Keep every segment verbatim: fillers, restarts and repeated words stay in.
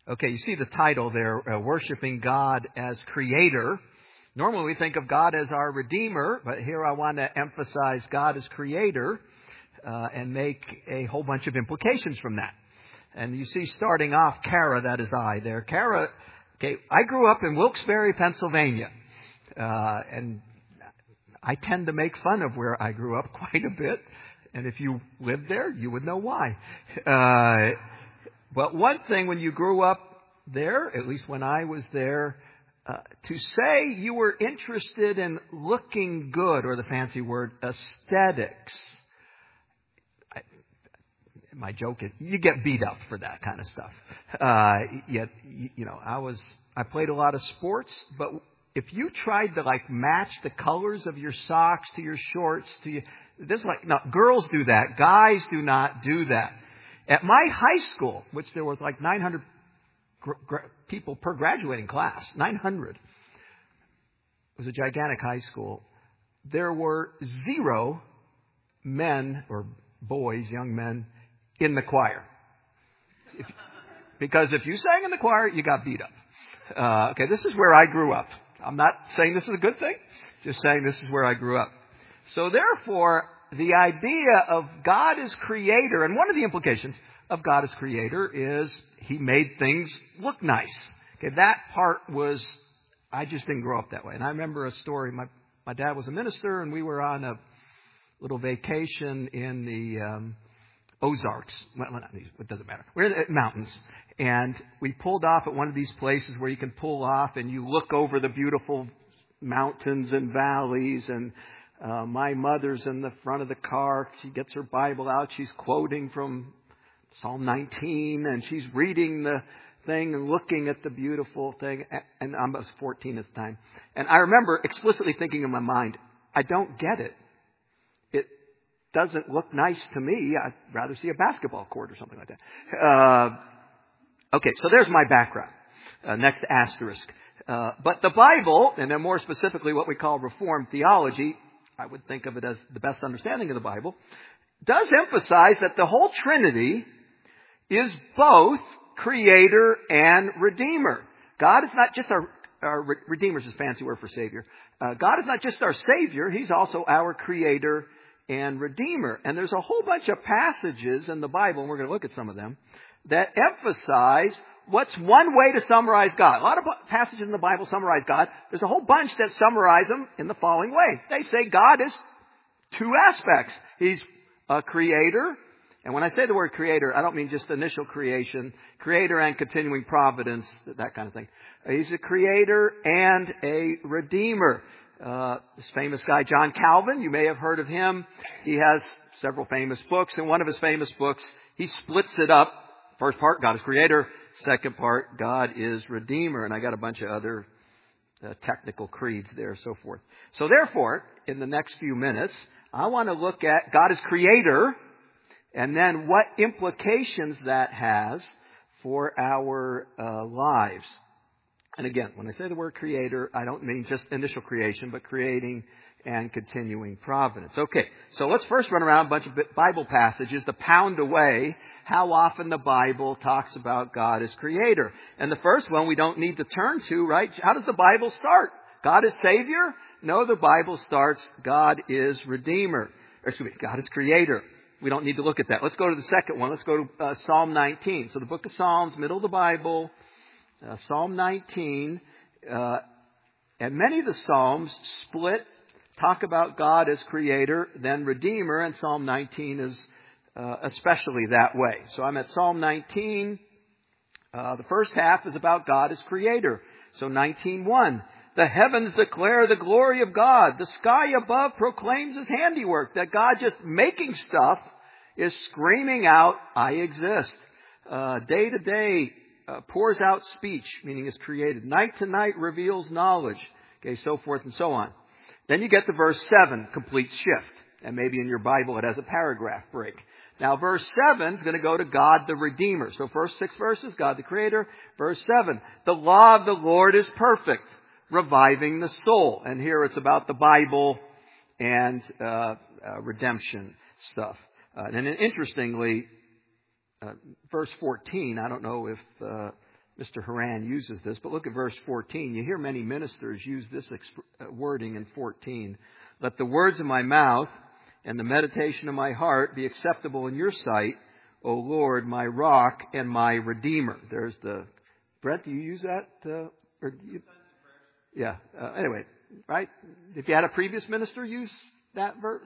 Okay, you see the title there, uh, Worshiping God as Creator. Normally we think of God as our Redeemer, but here I want to emphasize God as Creator uh, and make a whole bunch of implications from that. And you see starting off, Kara, that is I there. Kara, okay, I grew up in Wilkes-Barre, Pennsylvania. Uh, and I tend to make fun of where I grew up quite a bit. And if you lived there, you would know why. Uh, but one thing when you grew up there, at least when I was there, uh, to say you were interested in looking good, or the fancy word, aesthetics. I, my joke is, you get beat up for that kind of stuff. Uh, yet, you know, I was, I played a lot of sports, but if you tried to like match the colors of your socks to your shorts to your, this like, no, girls do that. Guys do not do that. At my high school, which there was like nine hundred gr- gr- people per graduating class, nine hundred. It was a gigantic high school. There were zero men or boys, young men, in the choir. If, because if you sang in the choir, you got beat up. Uh, okay, this is where I grew up. I'm not saying this is a good thing, just saying this is where I grew up. So therefore, the idea of God as Creator, and one of the implications of God as Creator is He made things look nice. Okay, that part was, I just didn't grow up that way. And I remember a story, my, my dad was a minister, and we were on a little vacation in the um, Ozarks. Well, not these, it doesn't matter. We're in the mountains. And we pulled off at one of these places where you can pull off and you look over the beautiful mountains and valleys. And uh, my mother's in the front of the car. She gets her Bible out. She's quoting from Psalm nineteen. And she's reading the thing and looking at the beautiful thing. And I was fourteen at the time. And I remember explicitly thinking in my mind, I don't get it. It doesn't look nice to me. I'd rather see a basketball court or something like that. Uh, Okay, so there's my background. Uh, next asterisk. Uh, but the Bible, and then more specifically what we call Reformed theology, I would think of it as the best understanding of the Bible, does emphasize that the whole Trinity is both Creator and Redeemer. God is not just our, our Redeemer is a fancy word for Savior. Uh, God is not just our Savior, He's also our Creator and Redeemer. And there's a whole bunch of passages in the Bible, and we're going to look at some of them, that emphasize what's one way to summarize God. A lot of passages in the Bible summarize God. There's a whole bunch that summarize Him in the following way. They say God is two aspects. He's a creator. And when I say the word creator, I don't mean just initial creation. Creator and continuing providence, that kind of thing. He's a creator and a redeemer. Uh, this famous guy, John Calvin, you may have heard of him. He has several famous books. In one of his famous books, he splits it up. First part, God is Creator. Second part, God is Redeemer. And I got a bunch of other uh, technical creeds there, so forth. So therefore, in the next few minutes, I want to look at God as Creator and then what implications that has for our uh, lives. And again, when I say the word Creator, I don't mean just initial creation, but creating and continuing providence. Okay, so let's first run around a bunch of Bible passages to pound away how often the Bible talks about God as Creator. And the first one we don't need to turn to, right? How does the Bible start? God is Savior? No, the Bible starts, God is Redeemer. Or excuse me, God is Creator. We don't need to look at that. Let's go to the second one. Let's go to uh, Psalm nineteen. So the book of Psalms, middle of the Bible, uh, Psalm nineteen. Uh, and many of the Psalms split, talk about God as Creator, then Redeemer, and Psalm nineteen is uh, especially that way. So I'm at Psalm nineteen. Uh, the first half is about God as Creator. So nineteen one. The heavens declare the glory of God. The sky above proclaims His handiwork. That God just making stuff is screaming out, I exist. Uh, day to day uh, pours out speech, meaning is created. Night to night reveals knowledge. Okay, so forth and so on. Then you get to verse seven, complete shift. And maybe in your Bible it has a paragraph break. Now verse seven is going to go to God the Redeemer. So first six verses, God the Creator. Verse seven, the law of the Lord is perfect, reviving the soul. And here it's about the Bible and uh, uh, redemption stuff. Uh, and then interestingly, uh, verse fourteen, I don't know if uh, Mister Haran uses this, but look at verse fourteen. You hear many ministers use this exp- wording in fourteen. Let the words of my mouth and the meditation of my heart be acceptable in your sight, O Lord, my rock and my redeemer. There's the... Brent, do you use that? Uh, or do you, yeah. Uh, anyway, right? If you had a previous minister use that verse?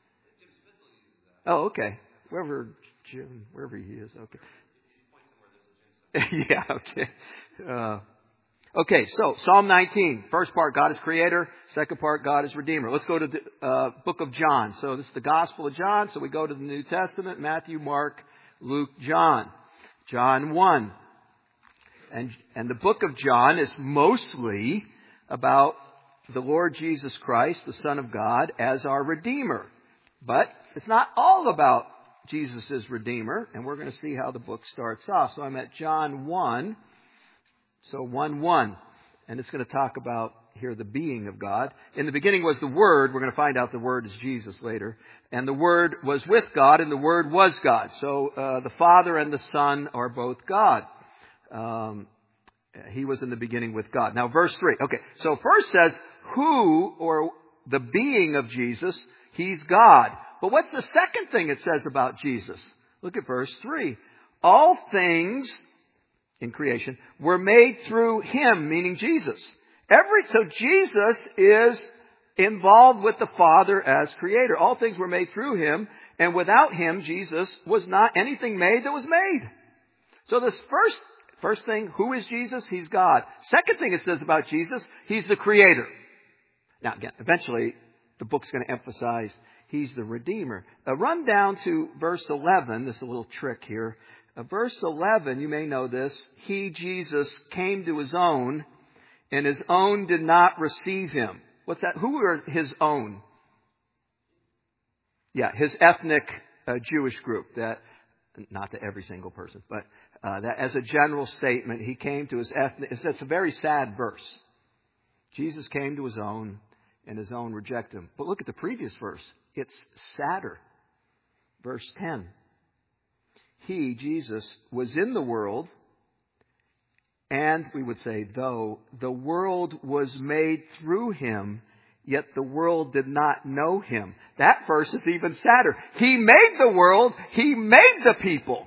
Oh, okay. Wherever Jim, wherever he is. Okay. yeah, okay. Uh, okay, so Psalm nineteen. First part, God is creator. Second part, God is redeemer. Let's go to the uh, book of John. So this is the Gospel of John. So we go to the New Testament, Matthew, Mark, Luke, John. John one. And, and the book of John is mostly about the Lord Jesus Christ, the Son of God, as our Redeemer. But it's not all about Jesus is Redeemer, and we're going to see how the book starts off. So I'm at John one, so one one, and it's going to talk about here the being of God. In the beginning was the Word. We're going to find out the Word is Jesus later. And the Word was with God, and the Word was God. So uh, the Father and the Son are both God. Um, he was in the beginning with God. Now verse three. Okay, so first says who, or the being of Jesus, He's God. But what's the second thing it says about Jesus? Look at verse three. All things in creation were made through Him, meaning Jesus. Every, so Jesus is involved with the Father as creator. All things were made through Him, and without Him, Jesus, was not anything made that was made. So this first, first thing, who is Jesus? He's God. Second thing it says about Jesus, He's the creator. Now again, eventually the book's going to emphasize He's the Redeemer. Uh, run down to verse eleven. This is a little trick here. Uh, verse eleven, you may know this. He, Jesus, came to His own, and His own did not receive Him. What's that? Who are His own? Yeah, His ethnic uh, Jewish group. That, not to every single person, but uh, that as a general statement, He came to His ethnic. It's, it's a very sad verse. Jesus came to His own, and His own rejected Him. But look at the previous verse. It's sadder. Verse ten. He, Jesus, was in the world, and we would say, though the world was made through Him, yet the world did not know Him. That verse is even sadder. He made the world, He made the people,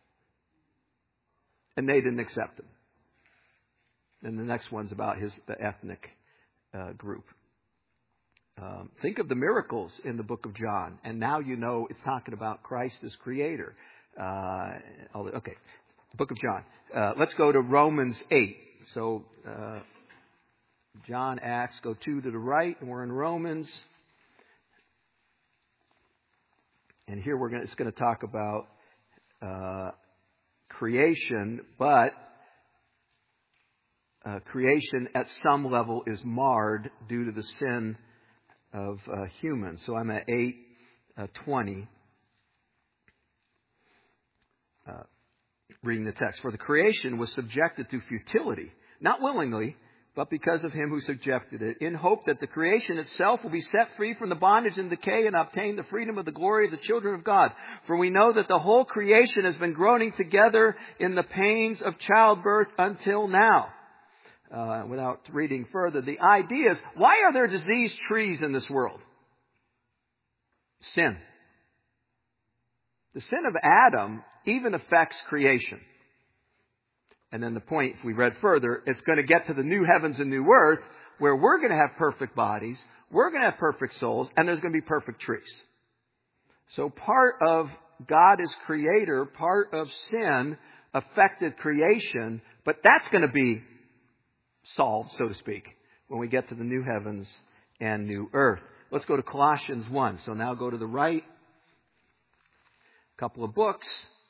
and they didn't accept Him. And the next one's about his the ethnic uh, group. Um, think of the miracles in the book of John, and now you know it's talking about Christ as creator. Uh, okay, book of John. Uh, let's go to Romans eight. So uh, John, Acts, go two to the right, and we're in Romans. And here we're going. It's going to talk about uh, creation, but uh, creation at some level is marred due to the sin of uh, humans. So I'm at eight twenty, uh, reading the text. For the creation was subjected to futility, not willingly, but because of Him who subjected it, in hope that the creation itself will be set free from the bondage and decay and obtain the freedom of the glory of the children of God. For we know that the whole creation has been groaning together in the pains of childbirth until now. Uh, without reading further, the idea is, why are there diseased trees in this world? Sin. The sin of Adam even affects creation. And then the point, if we read further, it's going to get to the new heavens and new earth, where we're going to have perfect bodies, we're going to have perfect souls, and there's going to be perfect trees. So part of God as creator, part of sin affected creation, but that's going to be solved, so to speak, when we get to the new heavens and new earth. Let's go to Colossians one. So now go to the right. A couple of books.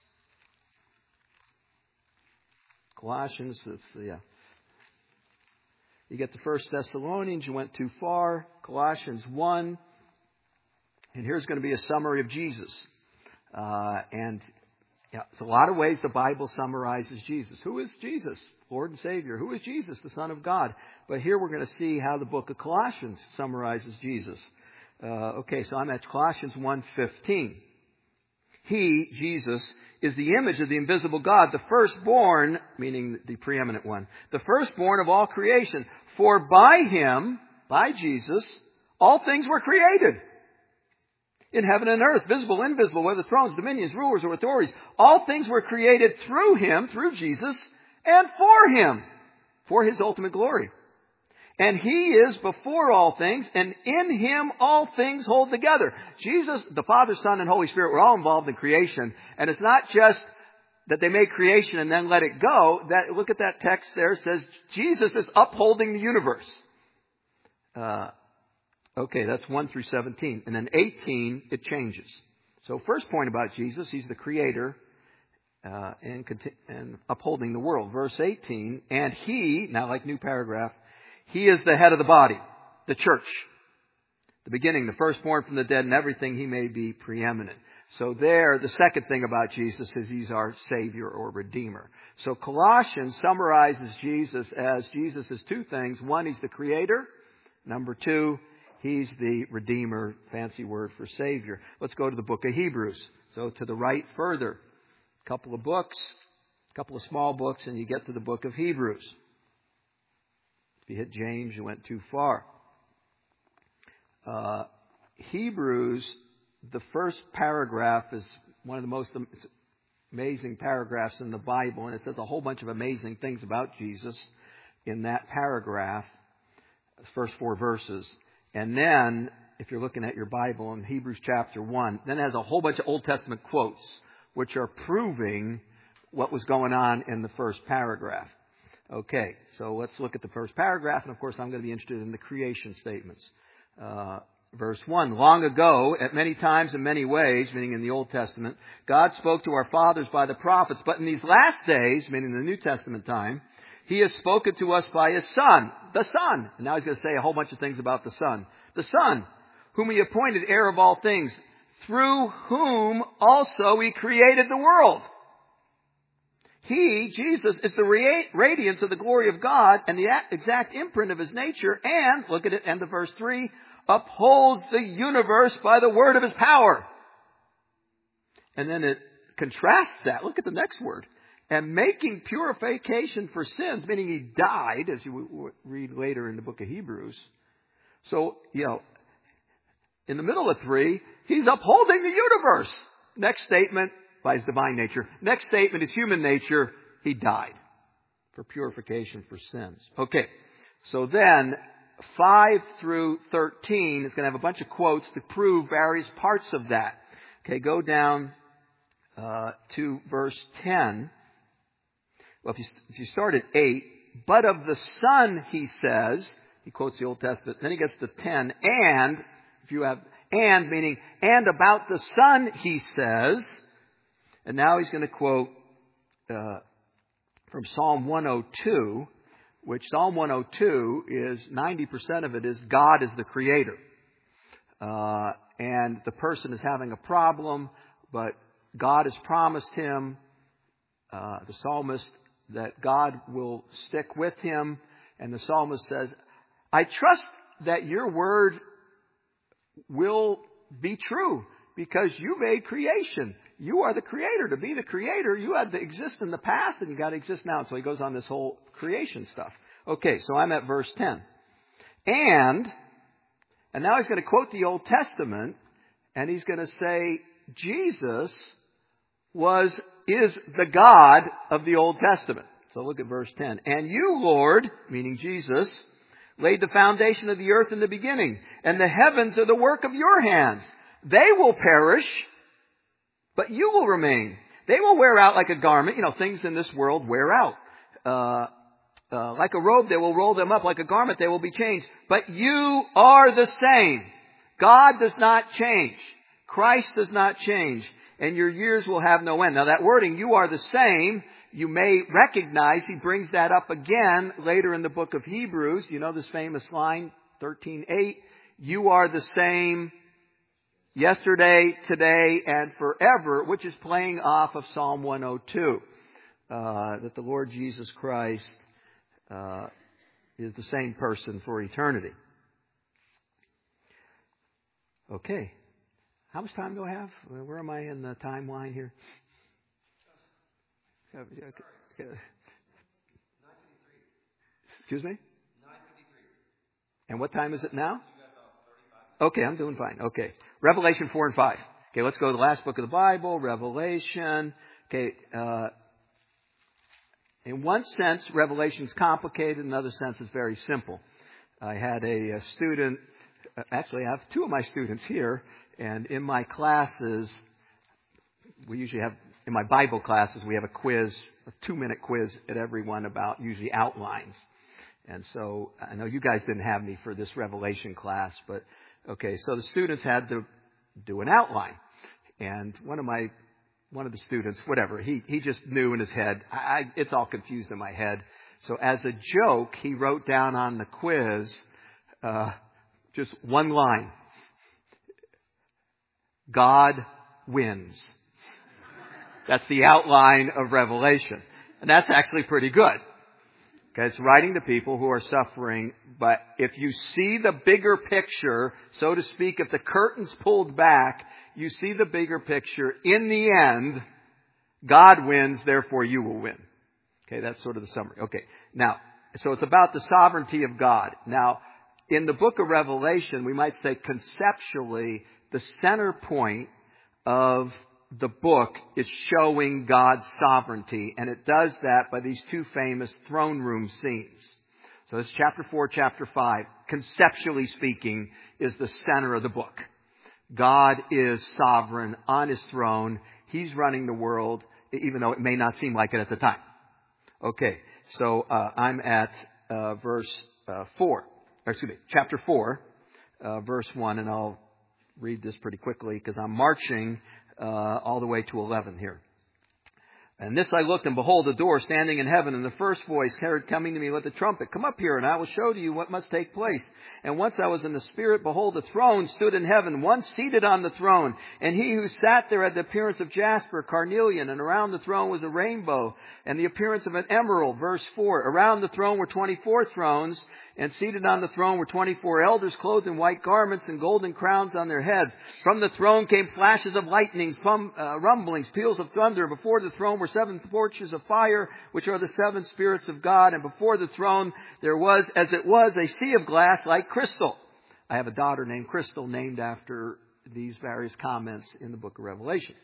Colossians, it's, yeah. You get to First Thessalonians, you went too far. Colossians one. And here's going to be a summary of Jesus. Uh, and yeah, it's a lot of ways the Bible summarizes Jesus. Who is Jesus? Lord and Savior. Who is Jesus? The Son of God. But here we're going to see how the book of Colossians summarizes Jesus. Uh, okay, so I'm at Colossians one fifteen. He, Jesus, is the image of the invisible God, the firstborn, meaning the preeminent one, the firstborn of all creation. For by him, by Jesus, all things were created. In heaven and earth, visible, invisible, whether thrones, dominions, rulers, or authorities. All things were created through him, through Jesus, and for him, for his ultimate glory. And he is before all things, and in him all things hold together. Jesus, the Father, Son, and Holy Spirit were all involved in creation. And it's not just that they made creation and then let it go. That, look at that text there. It says Jesus is upholding the universe. Uh, okay, that's one through seventeen. And then eighteen, it changes. So first point about Jesus, he's the creator uh, and, and upholding the world. Verse eighteen, and he, now like new paragraph, he is the head of the body, the church. The beginning, the firstborn from the dead, and everything he may be preeminent. So there, the second thing about Jesus is he's our Savior or Redeemer. So Colossians summarizes Jesus as Jesus is two things. One, he's the Creator. Number two, he's the Redeemer, fancy word for Savior. Let's go to the book of Hebrews. So to the right further, a couple of books, a couple of small books, and you get to the book of Hebrews. If you hit James, you went too far. Uh, Hebrews, the first paragraph is one of the most amazing paragraphs in the Bible, and it says a whole bunch of amazing things about Jesus in that paragraph, the first four verses. And then, if you're looking at your Bible in Hebrews chapter one, then it has a whole bunch of Old Testament quotes, which are proving what was going on in the first paragraph. Okay, so let's look at the first paragraph, and of course I'm going to be interested in the creation statements. Uh, verse one, long ago, at many times in many ways, meaning in the Old Testament, God spoke to our fathers by the prophets, but in these last days, meaning the New Testament time, he has spoken to us by his Son, the Son. And now he's going to say a whole bunch of things about the Son. The Son, whom he appointed heir of all things, through whom also he created the world. He, Jesus, is the radiance of the glory of God and the exact imprint of his nature, and, look at it, end of verse three, upholds the universe by the word of his power. And then it contrasts that. Look at the next word. And making purification for sins, meaning he died, as you read later in the book of Hebrews. So, you know, in the middle of three, he's upholding the universe. Next statement, by his divine nature. Next statement is human nature. He died for purification for sins. Okay, so then five through thirteen is going to have a bunch of quotes to prove various parts of that. Okay, go down uh, to verse ten. Well, if you, if you start at eight, but of the Son, he says, he quotes the Old Testament, then he gets to ten, and, if you have, and meaning, and about the Son, he says. And now he's going to quote uh, from Psalm one oh two, which Psalm one oh two is, ninety percent of it is God is the Creator. Uh, and the person is having a problem, but God has promised him, uh, the psalmist, that God will stick with him. And the psalmist says, I trust that your word will be true because you made creation. You are the creator. To be the creator, you had to exist in the past and you got to exist now. So he goes on this whole creation stuff. Okay, so I'm at verse ten. And, and now he's going to quote the Old Testament and he's going to say, Jesus was, is the God of the Old Testament. So look at verse ten. And you, Lord, meaning Jesus, laid the foundation of the earth in the beginning, and the heavens are the work of your hands. They will perish, but you will remain. They will wear out like a garment. You know, things in this world wear out. Uh, uh, like a robe, they will roll them up. Like a garment, they will be changed. But you are the same. God does not change. Christ does not change. And your years will have no end. Now that wording, you are the same, you may recognize he brings that up again later in the book of Hebrews. You know this famous line, thirteen eight. You are the same yesterday, today, and forever, which is playing off of Psalm one oh two. Uh, that the Lord Jesus Christ uh, is the same person for eternity. Okay. How much time do I have? Where am I in the timeline here? Excuse me? And what time is it now? Okay, I'm doing fine. Okay. Revelation four and five. Okay, let's go to the last book of the Bible, Revelation. Okay, uh, in one sense, Revelation is complicated. In another sense, it's very simple. I had a, a student, actually I have two of my students here, and in my classes, we usually have, in my Bible classes, we have a quiz, a two-minute quiz at every one about usually outlines. And so I know you guys didn't have me for this Revelation class, but okay, so the students had to do an outline. And one of my, one of the students, whatever, he, he just knew in his head, I, I, it's all confused in my head. So as a joke, he wrote down on the quiz, uh, just one line. God wins. That's the outline of Revelation. And that's actually pretty good. Okay, it's writing to people who are suffering, but if you see the bigger picture, so to speak, if the curtain's pulled back, you see the bigger picture. In the end, God wins, therefore you will win. Okay, that's sort of the summary. Okay, now, so it's about the sovereignty of God. Now, in the book of Revelation, we might say conceptually, the center point of the book is showing God's sovereignty, and it does that by these two famous throne room scenes. So it's chapter four, chapter five, conceptually speaking, is the center of the book. God is sovereign on His throne. He's running the world, even though it may not seem like it at the time. Okay, so uh, I'm at uh, verse uh, four, or excuse me, chapter four, uh, verse one, and I'll read this pretty quickly because I'm marching Uh, all the way to eleven here. And this I looked, and behold, a door standing in heaven, and the first voice heard coming to me with a trumpet, "Come up here, and I will show to you what must take place." And once I was in the Spirit, behold, a throne stood in heaven, one seated on the throne. And he who sat there had the appearance of jasper, carnelian, and around the throne was a rainbow, and the appearance of an emerald. Verse four, around the throne were twenty-four thrones, and seated on the throne were twenty-four elders, clothed in white garments and golden crowns on their heads. From the throne came flashes of lightnings, pum, uh, rumblings, peals of thunder. Before the throne were seven torches of fire, which are the seven spirits of God. And before the throne there was, as it was, a sea of glass like crystal. I have a daughter named Crystal, named after these various comments in the book of Revelation.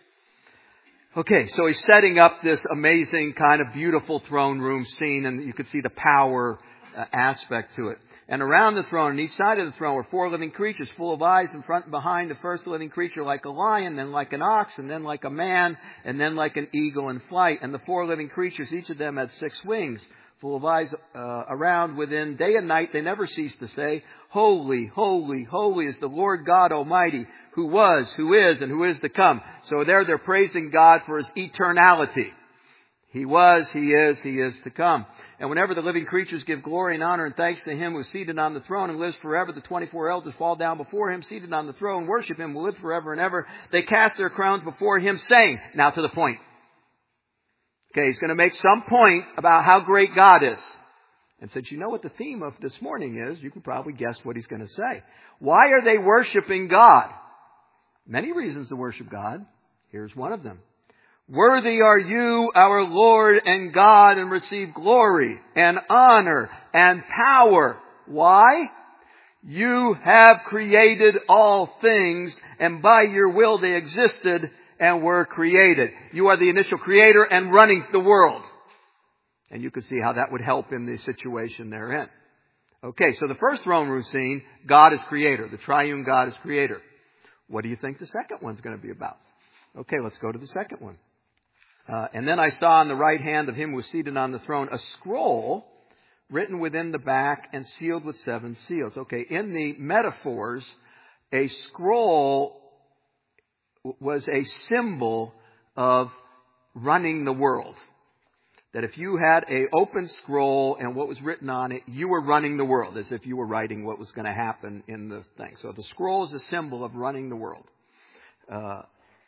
Okay, so he's setting up this amazing kind of beautiful throne room scene, and you can see the power uh, aspect to it. And around the throne, on each side of the throne, were four living creatures, full of eyes in front and behind. The first living creature like a lion, then like an ox, and then like a man, and then like an eagle in flight. And the four living creatures, each of them had six wings, full of eyes uh, around within. Day and night they never cease to say, "Holy, holy, holy is the Lord God Almighty, who was, who is, and who is to come." So there they're praising God for His eternality. He was, He is, He is to come. And whenever the living creatures give glory and honor and thanks to Him who is seated on the throne and lives forever, the twenty-four elders fall down before Him, seated on the throne, worship Him who lives forever and ever. They cast their crowns before Him, saying, now to the point. Okay, he's going to make some point about how great God is. And since you know what the theme of this morning is, you can probably guess what he's going to say. Why are they worshiping God? Many reasons to worship God. Here's one of them. Worthy are you, our Lord and God, and receive glory and honor and power. Why? You have created all things, and by your will they existed and were created. You are the initial creator and running the world. And you can see how that would help in the situation they're in. Okay, so the first throne room scene, God is creator. The triune God is creator. What do you think the second one's going to be about? Okay, let's go to the second one. Uh, and then I saw on the right hand of him who was seated on the throne a scroll written within the back and sealed with seven seals. Okay, in the metaphors, a scroll was a symbol of running the world. That if you had an open scroll and what was written on it, you were running the world, as if you were writing what was going to happen in the thing. So the scroll is a symbol of running the world. Uh,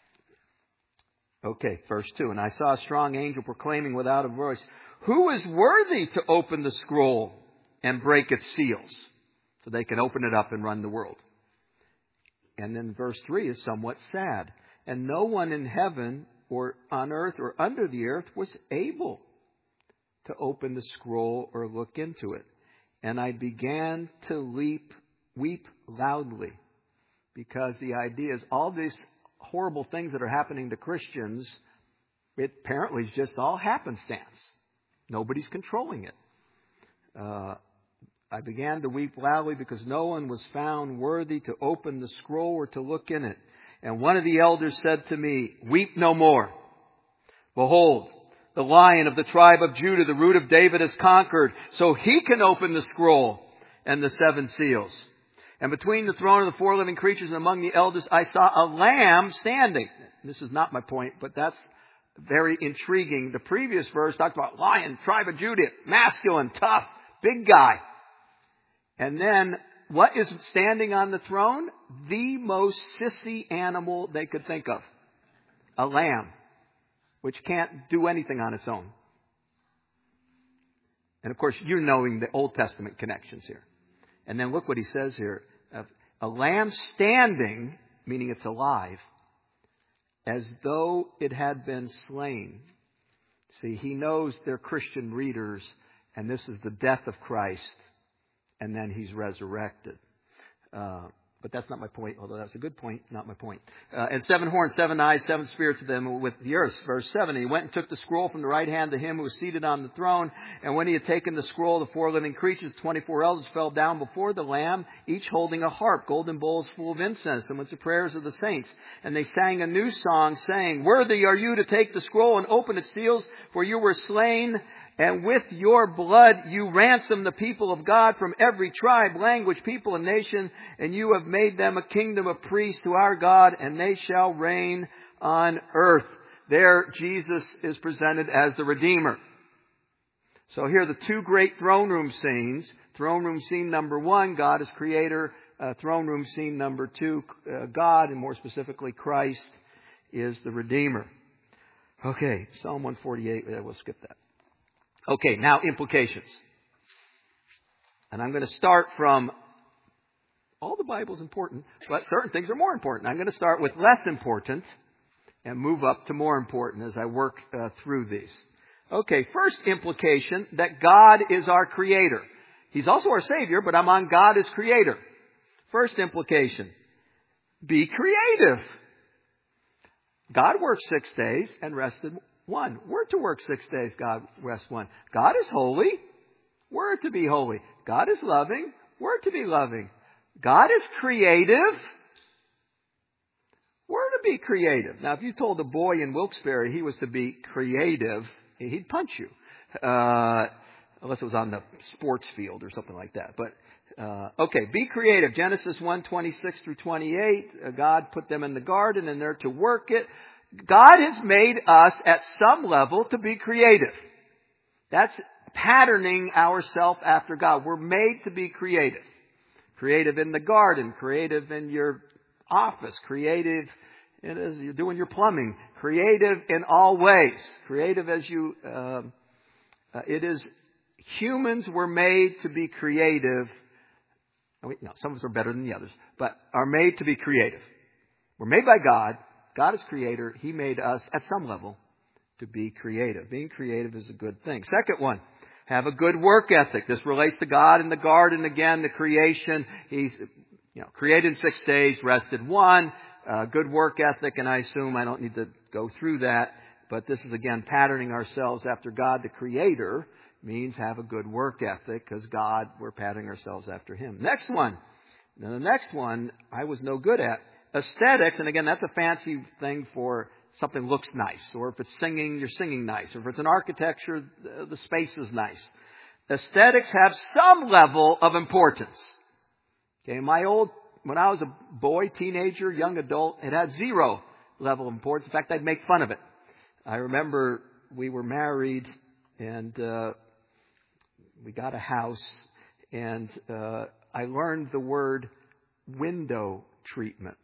okay, verse two. And I saw a strong angel proclaiming without a voice, "Who is worthy to open the scroll and break its seals?" So they can open it up and run the world. And then verse three is somewhat sad. And no one in heaven or on earth or under the earth was able to open the scroll or look into it. And I began to leap, weep loudly, because the idea is all these horrible things that are happening to Christians, it apparently is just all happenstance. Nobody's controlling it. Uh, I began to weep loudly because no one was found worthy to open the scroll or to look in it. And one of the elders said to me, "Weep no more. Behold, the Lion of the tribe of Judah, the Root of David, has conquered, so he can open the scroll and the seven seals." And between the throne and the four living creatures and among the elders, I saw a lamb standing. This is not my point, but that's very intriguing. The previous verse talked about lion, tribe of Judah, masculine, tough, big guy. And then what is standing on the throne? The most sissy animal they could think of. A lamb, which can't do anything on its own. And of course, you're knowing the Old Testament connections here. And then look what he says here. A lamb standing, meaning it's alive, as though it had been slain. See, he knows they're Christian readers, and this is the death of Christ, and then he's resurrected. Uh, but that's not my point, although that's a good point, not my point. Uh, and seven horns, seven eyes, seven spirits of them with the earth. Verse seven, he went and took the scroll from the right hand of him who was seated on the throne. And when he had taken the scroll, the four living creatures, twenty-four elders, fell down before the Lamb, each holding a harp, golden bowls full of incense, and with the prayers of the saints. And they sang a new song, saying, "Worthy are you to take the scroll and open its seals, for you were slain, and with your blood you ransomed the people of God from every tribe, language, people, and nation. And you have made them a kingdom of priests to our God, and they shall reign on earth." There, Jesus is presented as the Redeemer. So here are the two great throne room scenes. Throne room scene number one, God is Creator. Uh, throne room scene number two, uh, God, and more specifically Christ, is the Redeemer. Okay, Psalm one forty-eight, yeah, we'll skip that. Okay, now implications. And I'm going to start from, all the Bible is important, but certain things are more important. I'm going to start with less important and move up to more important as I work uh, through these. Okay, first implication, that God is our Creator. He's also our Savior, but I'm on God as Creator. First implication, be creative. God worked six days and rested one. We're to work six days, God rests one. God is holy. We're to be holy. God is loving. We're to be loving. God is creative. We're to be creative. Now, if you told a boy in Wilkes-Barre he was to be creative, he'd punch you. Uh, unless it was on the sports field or something like that. But, uh, okay, be creative. Genesis one, twenty-six through twenty-eight. Uh, God put them in the garden and they're to work it. God has made us at some level to be creative. That's patterning ourselves after God. We're made to be creative. Creative in the garden, creative in your office, creative in, as you're doing your plumbing, creative in all ways. Creative as you, uh, uh, it is, humans were made to be creative. No, some of us are better than the others, but are made to be creative. We're made by God. God is Creator. He made us at some level to be creative. Being creative is a good thing. Second one, have a good work ethic. This relates to God in the garden again, the creation. He's, you know, created in six days, rested one. Uh, good work ethic, and I assume I don't need to go through that, but this is again patterning ourselves after God, the Creator, means have a good work ethic, because God, we're patterning ourselves after Him. Next one. Now the next one I was no good at. Aesthetics, and again, that's a fancy thing for something looks nice, or if it's singing, you're singing nice, or if it's an architecture, the space is nice. Aesthetics have some level of importance. Okay, my old, when I was a boy, teenager, young adult, it had zero level of importance. In fact, I'd make fun of it. I remember we were married, and uh, we got a house, and uh, I learned the word window treatments.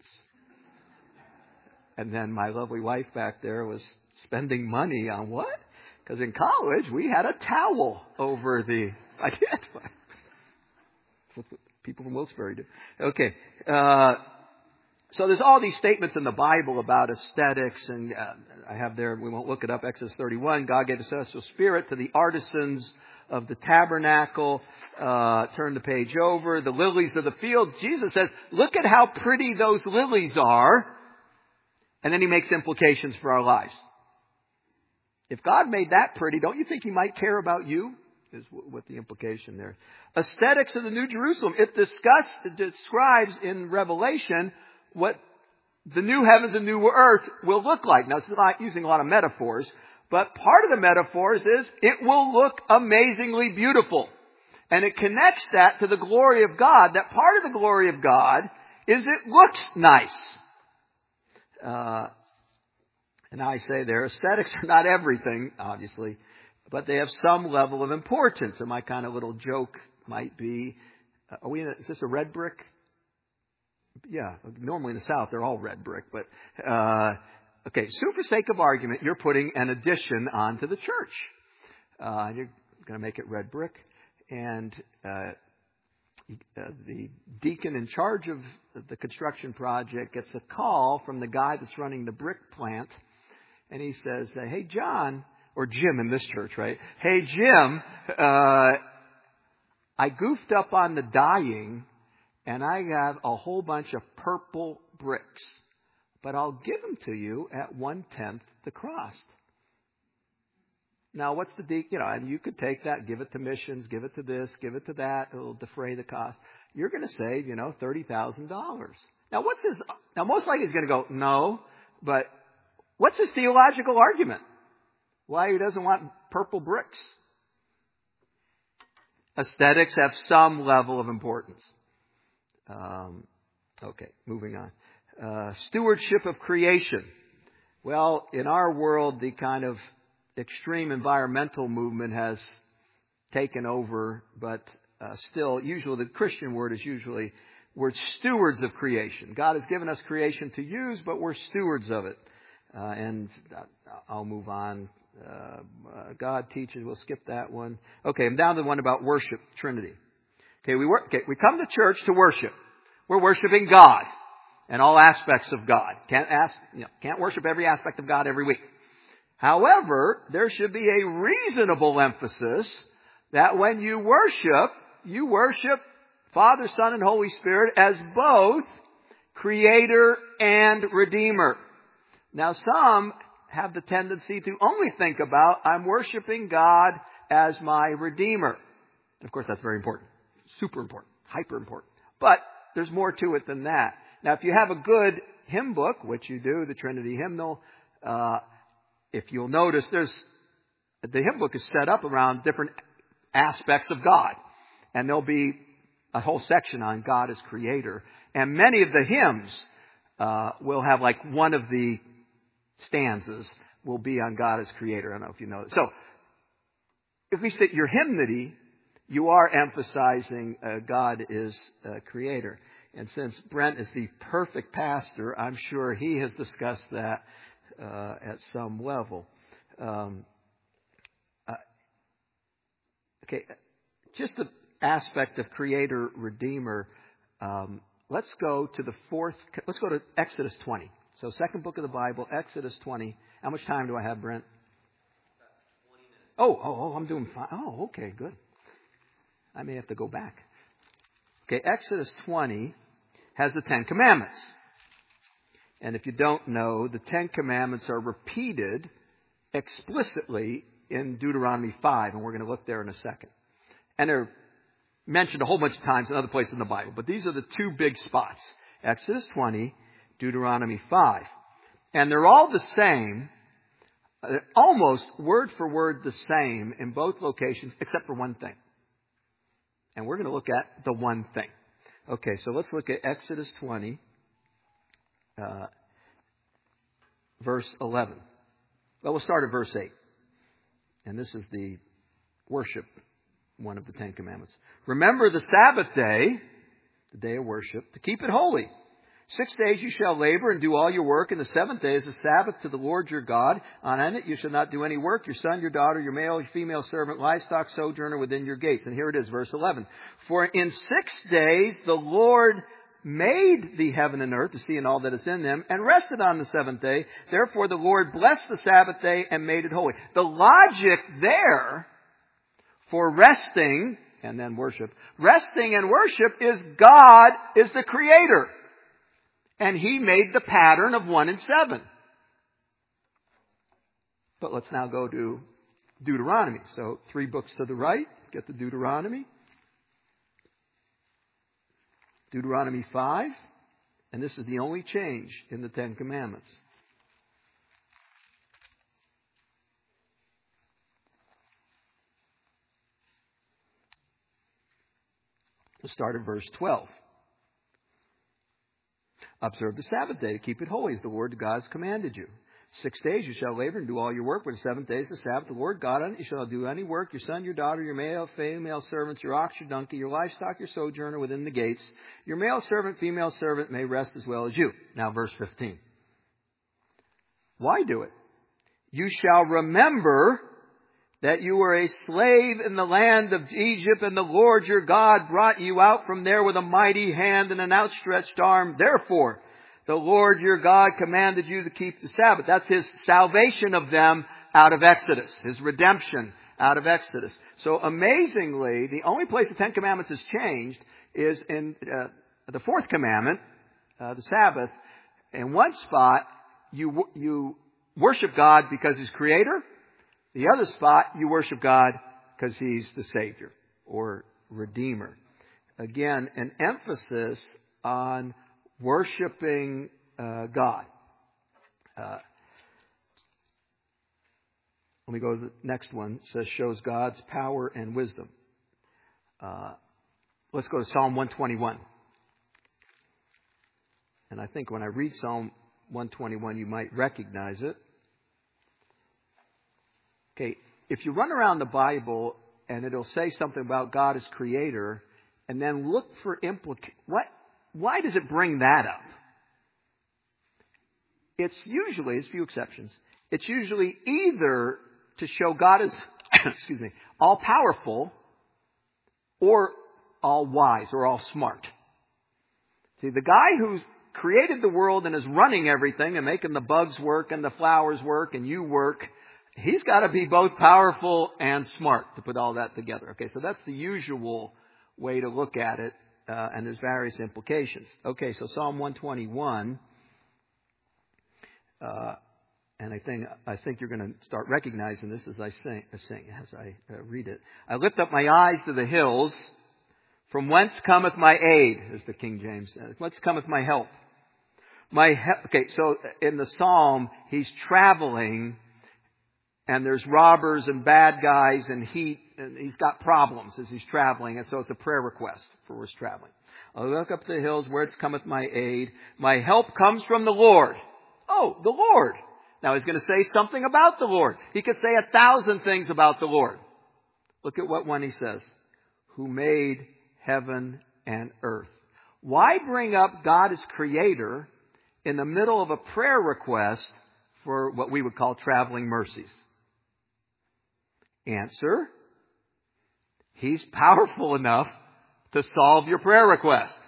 And then my lovely wife back there was spending money on what? Because in college we had a towel over the. I did. That's what people from Wilkes-Barre do. Okay. Uh, So there's all these statements in the Bible about aesthetics, and uh, I have there, we won't look it up, Exodus thirty-one, God gave the celestial spirit to the artisans of the tabernacle. Uh, turn the page over. The lilies of the field. Jesus says, look at how pretty those lilies are. And then he makes implications for our lives. If God made that pretty, don't you think he might care about you? Is what the implication there. Aesthetics of the New Jerusalem. It, discuss, it describes in Revelation what the new heavens and new earth will look like. Now, it's not using a lot of metaphors, but part of the metaphors is it will look amazingly beautiful. And it connects that to the glory of God. That part of the glory of God is it looks nice. Uh, and I say there, aesthetics are not everything, obviously, but they have some level of importance. And my kind of little joke might be, uh, are we in a, is this a red brick? Yeah, normally in the South, they're all red brick. But, uh, okay, so for sake of argument, you're putting an addition onto the church. Uh, you're going to make it red brick. And uh, uh, the deacon in charge of the construction project gets a call from the guy that's running the brick plant. And he says, hey, John, or Jim in this church, right? Hey, Jim, uh, I goofed up on the dyeing, and I have a whole bunch of purple bricks. But I'll give them to you at one-tenth the cost. Now, what's the de- you know, and you could take that, give it to missions, give it to this, give it to that. It'll defray the cost. You're going to save, you know, thirty thousand dollars. Now, what's his? Now, most likely he's going to go no, but what's his theological argument? Why he doesn't want purple bricks? Aesthetics have some level of importance. Um, okay, moving on. Uh, stewardship of creation. Well, in our world, the kind of extreme environmental movement has taken over, but uh, still, usually the Christian word is usually we're stewards of creation. God has given us creation to use, but we're stewards of it. Uh, and I'll move on. Uh, uh, God teaches. We'll skip that one. Okay, I'm down to the one about worship, Trinity. Okay, we work. Okay, we come to church to worship. We're worshiping God and all aspects of God. Can't ask, you know, can't worship every aspect of God every week. However, there should be a reasonable emphasis that when you worship, you worship Father, Son, and Holy Spirit as both Creator and Redeemer. Now, some have the tendency to only think about, I'm worshiping God as my Redeemer. And of course, that's very important. Super important. Hyper important. But there's more to it than that. Now, if you have a good hymn book, which you do, the Trinity Hymnal, uh, if you'll notice, there's the hymn book is set up around different aspects of God. And there'll be a whole section on God as Creator. And many of the hymns uh, will have like one of the stanzas will be on God as Creator. I don't know if you know that. So, at least at your hymnody, you are emphasizing uh, God is uh, Creator. And since Brent is the perfect pastor, I'm sure he has discussed that uh, at some level. Um, uh, okay, just the aspect of Creator, Redeemer. Um, let's go to the fourth. Let's go to Exodus twenty. So, second book of the Bible, Exodus twenty. How much time do I have, Brent? Oh, oh, oh, I'm doing fine. Oh, okay, good. I may have to go back. Okay, Exodus twenty has the Ten Commandments. And if you don't know, the Ten Commandments are repeated explicitly in Deuteronomy five, and we're going to look there in a second. And they're mentioned a whole bunch of times in other places in the Bible, but these are the two big spots. Exodus twenty, Deuteronomy five. And they're all the same, almost word for word the same in both locations, except for one thing. And we're going to look at the one thing. Okay, so let's look at Exodus twenty, uh, verse eleven. Well, we'll start at verse eight. And this is the worship, one of the Ten Commandments. Remember the Sabbath day, the day of worship, to keep it holy. Six days you shall labor and do all your work, and the seventh day is the Sabbath to the Lord your God. On it you shall not do any work, your son, your daughter, your male, your female servant, livestock, sojourner within your gates. And here it is, verse eleven. For in six days the Lord made the heaven and earth, the sea and all that is in them, and rested on the seventh day. Therefore the Lord blessed the Sabbath day and made it holy. The logic there for resting and then worship, resting and worship is God is the creator. And He made the pattern of one and seven. But let's now go to Deuteronomy. So three books to the right. Get the Deuteronomy. Deuteronomy five. And this is the only change in the Ten Commandments. We'll start at verse twelve. Observe the Sabbath day to keep it holy as the Lord God has commanded you. Six days you shall labor and do all your work, but the seventh day is the Sabbath. The Lord God on it you shall do any work, your son, your daughter, your male, female servants, your ox, your donkey, your livestock, your sojourner within the gates. Your male servant, female servant may rest as well as you. Now verse fifteen. Why do it? You shall remember that you were a slave in the land of Egypt, and the Lord your God brought you out from there with a mighty hand and an outstretched arm. Therefore, the Lord your God commanded you to keep the Sabbath. That's His salvation of them out of Exodus, His redemption out of Exodus. So amazingly, the only place the Ten Commandments has changed is in uh, the fourth commandment, uh, the Sabbath. In one spot, you you worship God because He's Creator. The other spot, you worship God because He's the Savior or Redeemer. Again, an emphasis on worshiping uh, God. Uh, let me go to the next one. It says, shows God's power and wisdom. Uh, let's go to Psalm one twenty-one. And I think when I read Psalm one twenty-one, you might recognize it. Okay, if you run around the Bible and it'll say something about God as creator, and then look for implica- what? Why does it bring that up? It's usually, there's a few exceptions, it's usually either to show God as, excuse me, all powerful or all wise or all smart. See, the guy who created the world and is running everything and making the bugs work and the flowers work and you work, He's got to be both powerful and smart to put all that together. Okay, so that's the usual way to look at it, uh, and there's various implications. Okay, so Psalm one twenty-one, uh, and I think I think you're going to start recognizing this as I sing, as, sing, as I uh, read it. I lift up my eyes to the hills, from whence cometh my aid, as the King James says. Whence cometh my help? My he- okay, so in the Psalm, he's traveling. And there's robbers and bad guys and heat, and he's got problems as he's traveling. And so it's a prayer request for his traveling. I look up the hills, where it's cometh my aid. My help comes from the Lord. Oh, the Lord. Now he's going to say something about the Lord. He could say a thousand things about the Lord. Look at what one he says. Who made heaven and earth. Why bring up God as creator in the middle of a prayer request for what we would call traveling mercies? Answer, He's powerful enough to solve your prayer request.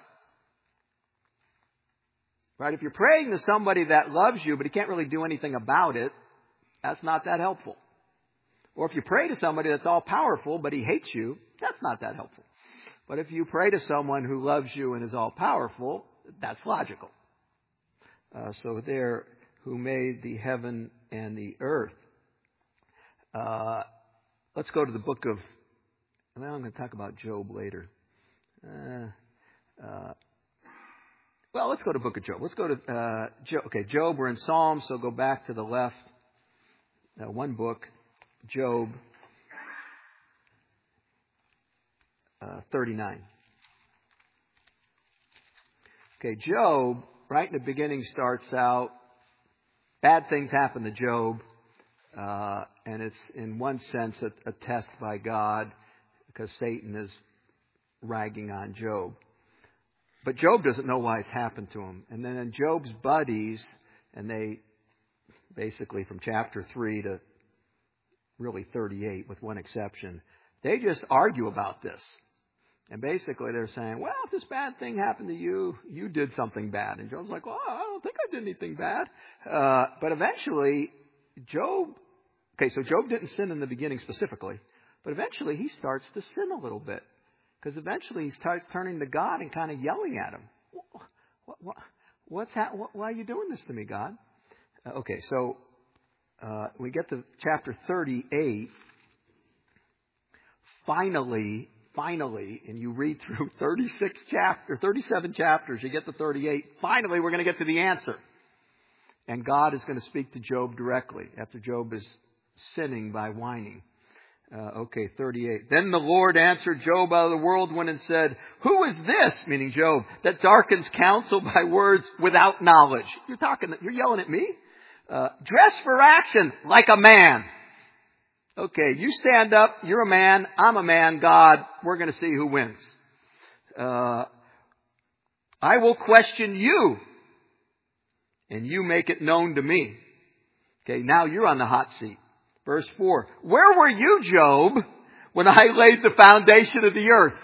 Right? If you're praying to somebody that loves you, but he can't really do anything about it, that's not that helpful. Or if you pray to somebody that's all powerful, but he hates you, that's not that helpful. But if you pray to someone who loves you and is all powerful, that's logical. Uh, so there, who made the heaven and the earth. Uh, Let's go to the book of, and then I'm going to talk about Job later. Uh, uh, well, let's go to the book of Job. Let's go to, uh, Job. Okay, Job, we're in Psalms, so go back to the left. Uh, one book, Job uh, thirty-nine. Okay, Job, right in the beginning starts out, bad things happen to Job. Uh, and it's in one sense a, a test by God because Satan is ragging on Job. But Job doesn't know why it's happened to him. And then in Job's buddies, and they basically from chapter three to really thirty-eight with one exception, they just argue about this. And basically they're saying, well, if this bad thing happened to you, you did something bad. And Job's like, well, I don't think I did anything bad. Uh, but eventually, Job, okay, so Job didn't sin in the beginning specifically, but eventually he starts to sin a little bit. Because eventually he starts turning to God and kind of yelling at him. What, what, what's ha- what, why are you doing this to me, God? Uh, okay, so uh, we get to chapter thirty-eight. Finally, finally, and you read through thirty-six chapters, thirty-seven chapters, you get to thirty-eight. Finally, we're going to get to the answer. And God is going to speak to Job directly after Job is sinning by whining. Uh, okay, thirty-eight. Then the Lord answered Job out of the whirlwind and said, who is this, meaning Job, that darkens counsel by words without knowledge? You're talking, you're yelling at me? Uh, dress for action like a man. Okay, you stand up, you're a man, I'm a man, God, we're going to see who wins. Uh, I will question you, and you make it known to me. Okay, now you're on the hot seat. Verse four, where were you, Job, when I laid the foundation of the earth?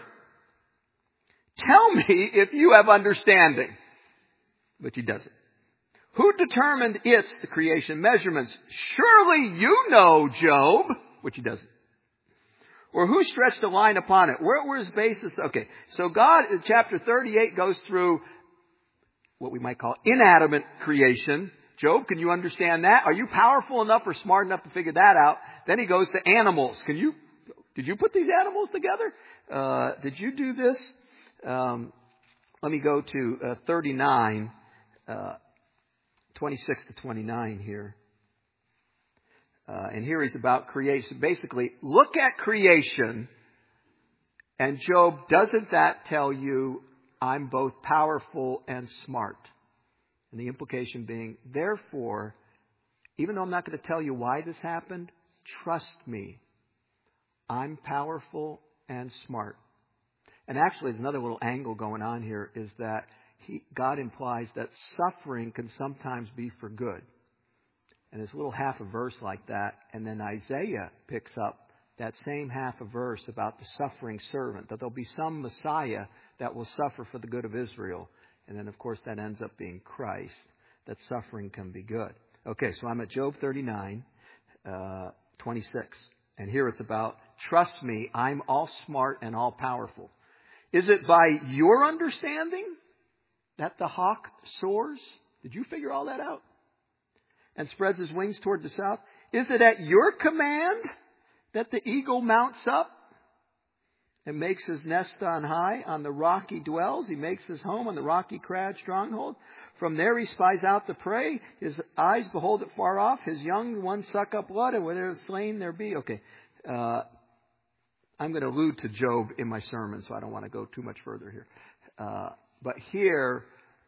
Tell me if you have understanding. But he doesn't. Who determined its, the creation measurements? Surely you know, Job. Which he doesn't. Or who stretched a line upon it? Where were his basis? Okay, so God in chapter thirty-eight goes through what we might call inanimate creation. Job, can you understand that? Are you powerful enough or smart enough to figure that out? Then he goes to animals. Can you, did you put these animals together? Uh, did you do this? Um, let me go to uh, thirty-nine, uh, twenty-six to twenty-nine here. Uh, and here he's about creation. Basically, look at creation, and Job, doesn't that tell you I'm both powerful and smart? And the implication being, therefore, even though I'm not going to tell you why this happened, trust me. I'm powerful and smart. And actually, there's another little angle going on here, is that he, God implies that suffering can sometimes be for good. And there's a little half a verse like that. And then Isaiah picks up that same half a verse about the suffering servant, that there'll be some Messiah that will suffer for the good of Israel. And then, of course, that ends up being Christ, that suffering can be good. Okay, so I'm at Job thirty-nine, uh, twenty-six. And here it's about, trust me, I'm all smart and all powerful. Is it by your understanding that the hawk soars? Did you figure all that out? And spreads his wings toward the south? Is it at your command that the eagle mounts up and makes his nest on high? On the rock he dwells. He makes his home on the rocky crag stronghold. From there he spies out the prey. His eyes behold it far off. His young ones suck up blood, and whether slain there be. Okay. Uh, I'm going to allude to Job in my sermon, so I don't want to go too much further here. Uh, but here,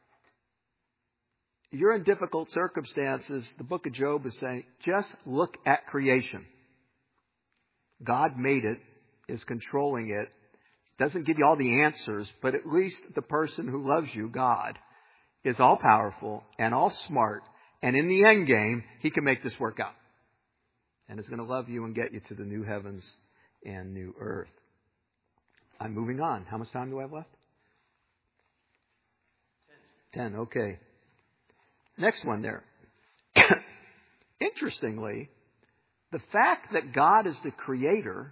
you're in difficult circumstances. The book of Job is saying, just look at creation. God made it, is controlling it, doesn't give you all the answers, but at least the person who loves you, God, is all powerful and all smart. And in the end game, he can make this work out. And is going to love you and get you to the new heavens and new earth. I'm moving on. How much time do I have left? Ten. Ten, okay. Next one there. Interestingly, the fact that God is the creator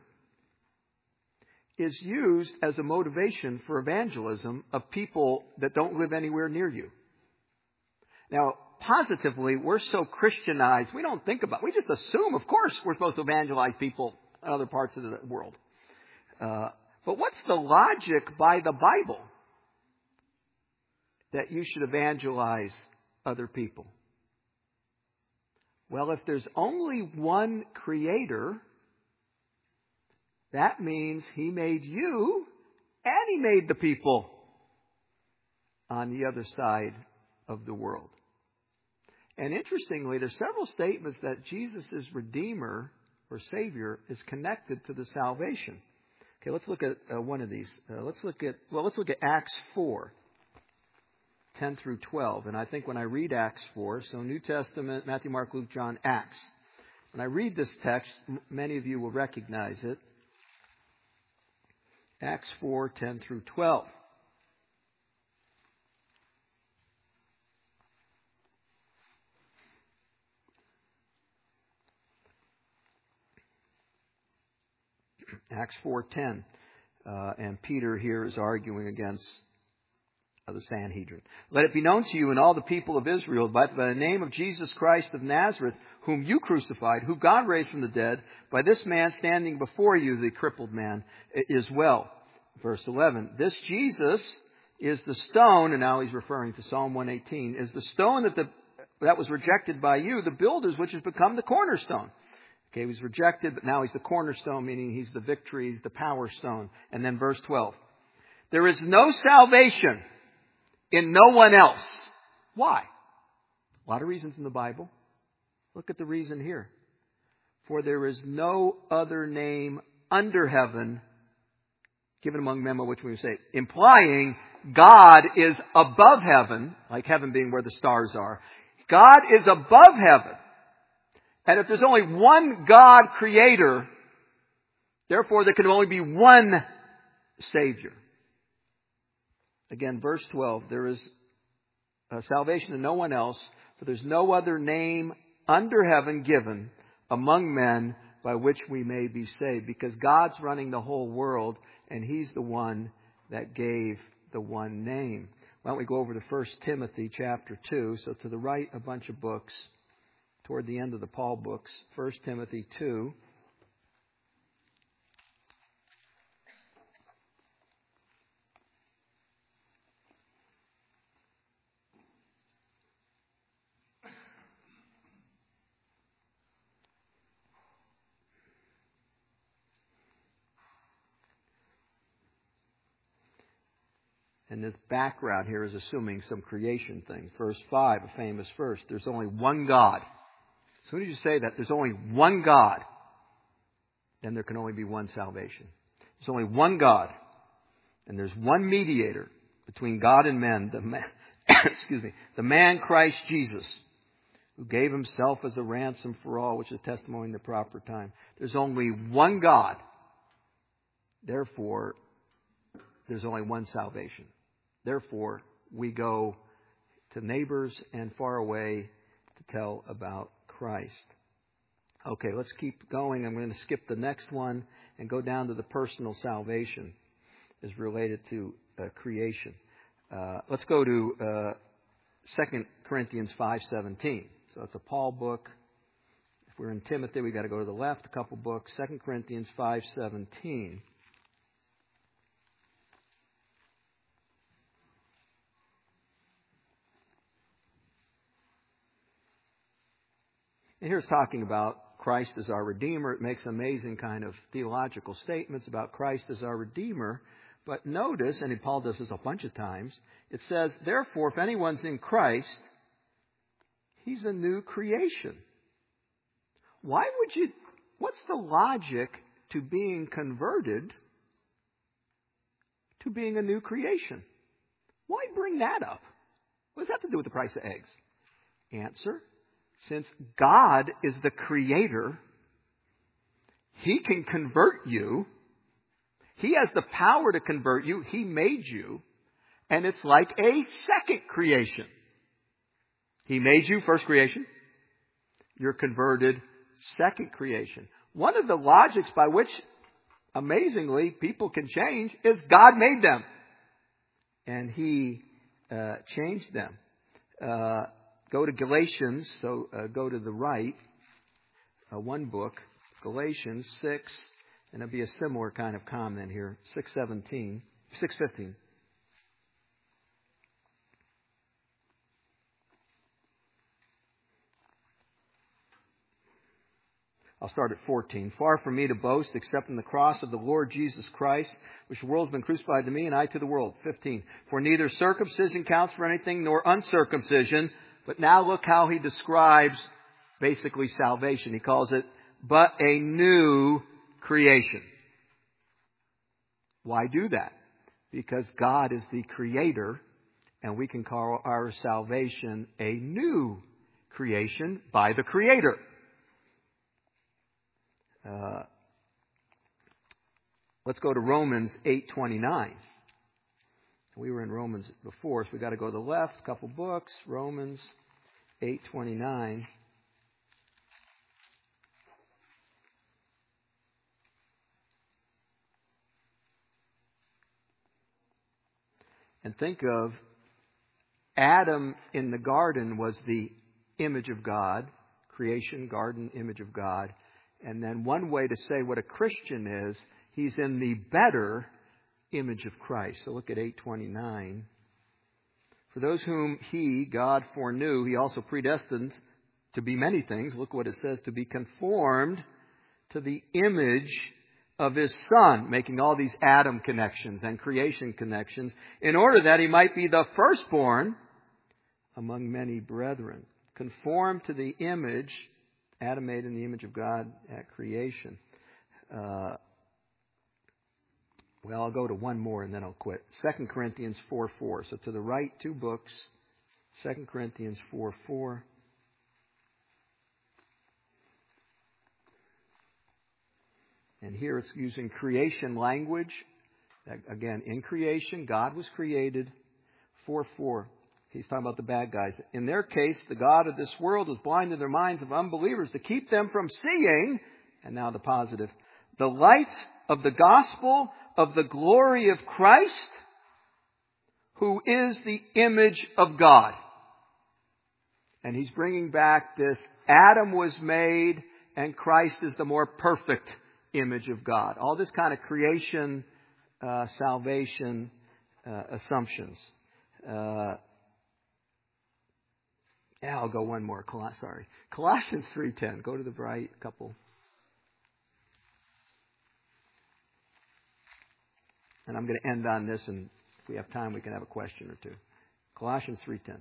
is used as a motivation for evangelism of people that don't live anywhere near you. Now, positively, we're so Christianized, we don't think about it. We just assume, of course, we're supposed to evangelize people in other parts of the world. Uh, but what's the logic by the Bible that you should evangelize other people? Well, if there's only one creator, that means he made you and he made the people on the other side of the world. And interestingly, there's several statements that Jesus' Redeemer or Savior is connected to the salvation. Okay, let's look at uh, one of these. Uh, let's look at, well, let's look at Acts four. ten through twelve. And I think when I read Acts four, so New Testament, Matthew, Mark, Luke, John, Acts. When I read this text, m- many of you will recognize it. Acts four, ten through twelve. Acts four ten. Uh, and Peter here is arguing against uh, the Sanhedrin. Let it be known to you and all the people of Israel, by, by the name of Jesus Christ of Nazareth, whom you crucified, who God raised from the dead, by this man standing before you, the crippled man, is well. Verse eleven. This Jesus is the stone, and now he's referring to Psalm one eighteen, is the stone that the that was rejected by you, the builders, which has become the cornerstone. Okay, he was rejected, but now he's the cornerstone, meaning he's the victory, he's the power stone. And then verse twelve. There is no salvation in no one else. Why? A lot of reasons in the Bible. Look at the reason here. For there is no other name under heaven given among men by which we say, implying God is above heaven, like heaven being where the stars are. God is above heaven. And if there's only one God creator, therefore there can only be one Savior. Again, verse twelve, there is uh, salvation in no one else, for there's no other name under heaven given among men by which we may be saved. Because God's running the whole world, and He's the one that gave the one name. Why don't we go over to First Timothy chapter two. So to the right, a bunch of books. Toward the end of the Paul books, First Timothy two. And this background here is assuming some creation thing. Verse five, a famous verse. There's only one God. As soon as you say that there's only one God, then there can only be one salvation. There's only one God, and there's one mediator between God and men, the man, excuse me, the man Christ Jesus, who gave himself as a ransom for all, which is testimony in the proper time. There's only one God. Therefore, there's only one salvation. Therefore, we go to neighbors and far away to tell about Christ. Okay, let's keep going. I'm going to skip the next one and go down to the personal salvation is related to uh, creation. Uh, let's go to uh, Second Corinthians five seventeen. So it's a Paul book. If we're in Timothy, we've got to go to the left a couple books. Second Corinthians five seventeen. And here's talking about Christ as our Redeemer. It makes amazing kind of theological statements about Christ as our Redeemer. But notice, and Paul does this a bunch of times, it says, therefore, if anyone's in Christ, he's a new creation. Why would you, what's the logic to being converted to being a new creation? Why bring that up? What does that have to do with the price of eggs? Answer. Since God is the creator, He can convert you. He has the power to convert you. He made you. And it's like a second creation. He made you, first creation. You're converted, second creation. One of the logics by which, amazingly, people can change is God made them. And He uh, changed them. Uh, Go to Galatians, so uh, go to the right, uh, one book, Galatians six, and it'll be a similar kind of comment here, six seventeen, six fifteen. I'll start at fourteen. Far from me to boast except in the cross of the Lord Jesus Christ, which the world has been crucified to me and I to the world. fifteen. For neither circumcision counts for anything nor uncircumcision. But now look how he describes basically salvation. He calls it, but a new creation. Why do that? Because God is the creator, and we can call our salvation a new creation by the Creator. Uh, Let's go to Romans eight twenty-nine. We were in Romans before, so we've got to go to the left, a couple books. Romans eight twenty-nine. And think of Adam in the garden was the image of God, creation, garden, image of God. And then one way to say what a Christian is, he's in the better image of Christ. So look at eight twenty-nine. For those whom He, God, foreknew, He also predestined to be many things. Look what it says, to be conformed to the image of His Son, making all these Adam connections and creation connections, in order that He might be the firstborn among many brethren. Conformed to the image, Adam made in the image of God at creation. Uh, well, I'll go to one more and then I'll quit. Second Corinthians four four. So to the right, two books. Second Corinthians four four. And here it's using creation language. Again, in creation, God was created. four four. He's talking about the bad guys. In their case, the God of this world was blinded their minds of unbelievers to keep them from seeing, and now the positive, the light of the gospel of the glory of Christ, who is the image of God. And he's bringing back this, Adam was made and Christ is the more perfect image of God. All this kind of creation, uh, salvation, uh, assumptions. Uh, yeah, I'll go one more. Col- sorry. Colossians three ten. Go to the right couple. And I'm going to end on this, and if we have time, we can have a question or two. Colossians three ten.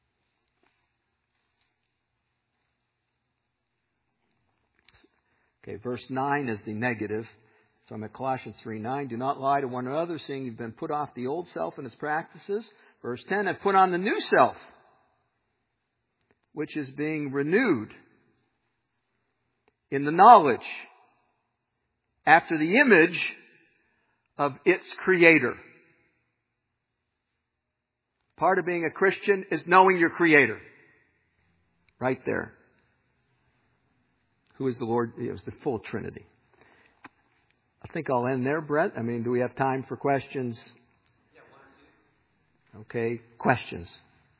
Okay, verse nine is the negative. So I'm at Colossians three nine. Do not lie to one another, seeing you've been put off the old self and its practices. Verse ten, and put on the new self, which is being renewed in the knowledge after the image of its Creator. Part of being a Christian is knowing your Creator. Right there. Who is the Lord? It was the full Trinity. I think I'll end there, Brett. I mean, do we have time for questions? Yeah, one or two. Okay, questions.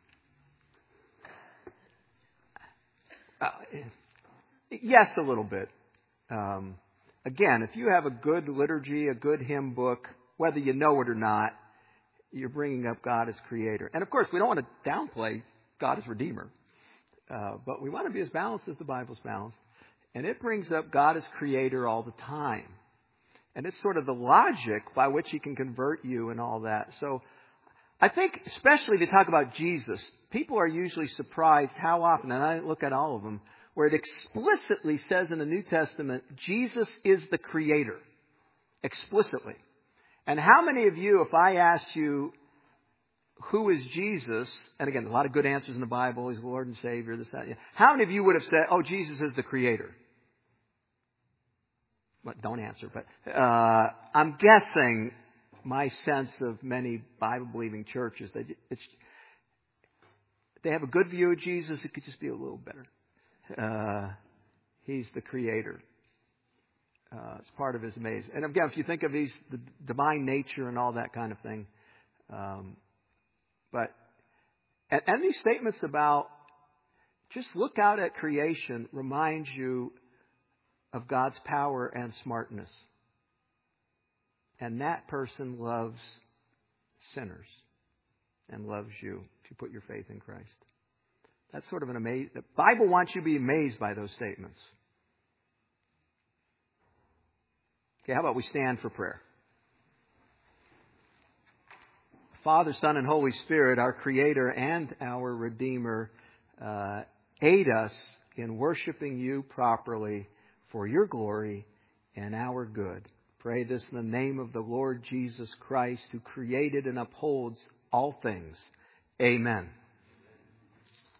Uh, yes, a little bit. Um, again, if you have a good liturgy, a good hymn book, whether you know it or not, you're bringing up God as Creator. And of course, we don't want to downplay God as Redeemer. Uh, but we want to be as balanced as the Bible's balanced. And it brings up God as Creator all the time. And it's sort of the logic by which He can convert you and all that. So I think, especially to talk about Jesus, people are usually surprised how often, and I look at all of them, where it explicitly says in the New Testament, Jesus is the Creator. Explicitly. And how many of you, if I asked you, who is Jesus? And again, a lot of good answers in the Bible. He's the Lord and Savior. This, that. Yeah. How many of you would have said, oh, Jesus is the Creator? Well, don't answer. But uh, I'm guessing my sense of many Bible-believing churches, they, it's, they have a good view of Jesus. It could just be a little better. Uh, he's the Creator. Uh, it's part of His amaze. And again, if you think of His the divine nature and all that kind of thing, um, But, and, and these statements about just look out at creation remind you of God's power and smartness. And that person loves sinners and loves you if you put your faith in Christ. That's sort of an amazing, the Bible wants you to be amazed by those statements. Okay, how about we stand for prayer? Father, Son, and Holy Spirit, our Creator and our Redeemer, uh, aid us in worshiping You properly for Your glory and our good. Pray this in the name of the Lord Jesus Christ, who created and upholds all things. Amen.